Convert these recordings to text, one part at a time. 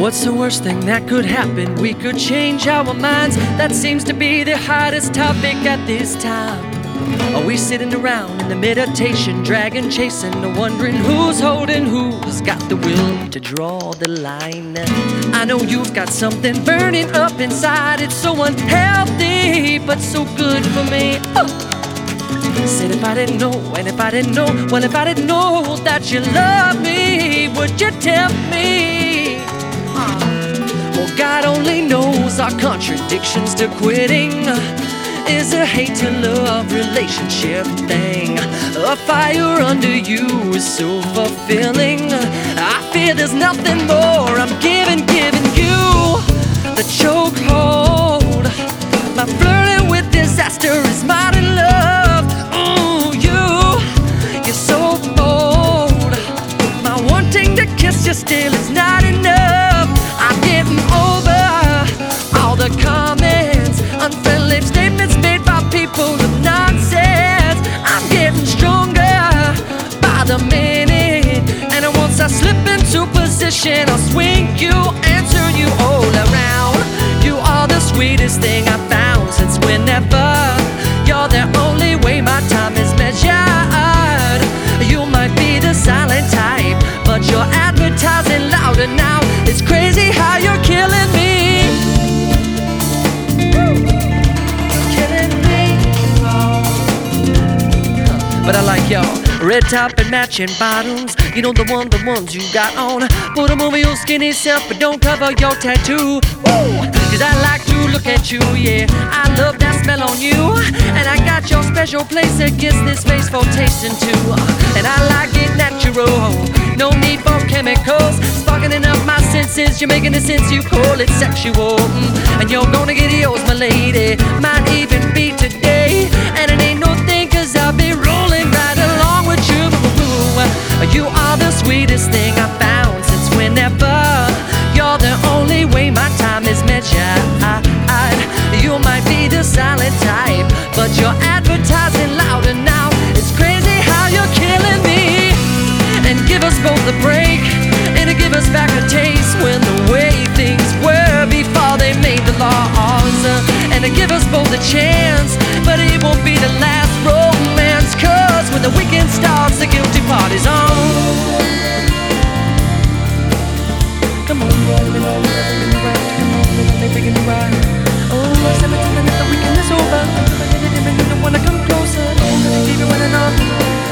What's the worst thing that could happen? We could change our minds. That seems to be the hottest topic at this time. Are we sitting around in the meditation, dragon chasing, wondering who's holding who's got the will to draw the line? I know you've got something burning up inside. It's so unhealthy, but so good for me. Said if I didn't know, and if I didn't know, well, if I didn't know that you love me, would you tempt me? Well, God only knows our contradictions to quitting is a hate to love relationship thing. A fire under you is so fulfilling. I fear there's nothing more. I'm giving you the chokehold. My flirting with disaster is modern love. Ooh, you're so bold. My wanting to kiss you still is not enough. I'm getting over all the comments, unfriendly statements made by people with nonsense. I'm getting stronger by the minute, and once I slip into position, I'll swing you and turn you all around. You are the sweetest thing I've found since whenever. You're the only way my time is measured. You might be the silent type, but you're advertising louder now. It's crazy how you're killing me. Killing me. But I like y'all. Red top and matching bottoms. You know the ones you got on. Put them over your skinny self, but don't cover your tattoo. Woo! Cause I like to look at you, yeah. I love that smell on you. And I got your special place against this face for tasting too. And I like it natural, no need for chemicals. Sparking up my senses, you're making it sense, you call it sexual. And you're gonna get yours, my lady. Might even be today. And it ain't no thing, cause I'll be rolling right along with you. You are the sweetest thing I found since whenever. You're the only way my time is measured. You might be the silent type, but you're advertising louder now. It's crazy how you're killing me. And give us both a break, and to give us back a taste when the way things were before they made the laws. And to give us both a chance, but it won't be the last romance. Cause when the weekend starts, the guilty party's on. Come on, come on, begin to ride. Oh, every time that the weekend is over, I don't wanna come closer, even when I'm not.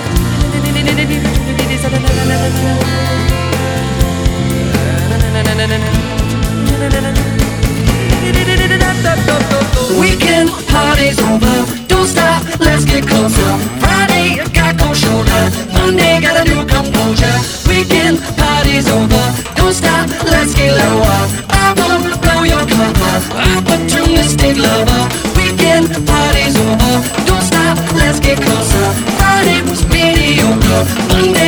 Weekend party's over, don't stop, let's get closer. Friday, got cold shoulder, Monday, got a new composure. Weekend party's over, don't stop, let's get lower. I wanna blow your cover, opportunistic lover. Weekend party's over, don't stop, let's get closer. Friday was mediocre, Monday